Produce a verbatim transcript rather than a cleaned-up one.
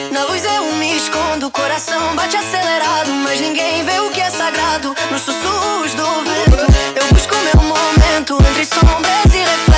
Na luz eu me escondo, o coração bate acelerado, mas ninguém vê o que é sagrado nos sussurros do vento. Eu busco meu momento entre sombras e reflexos.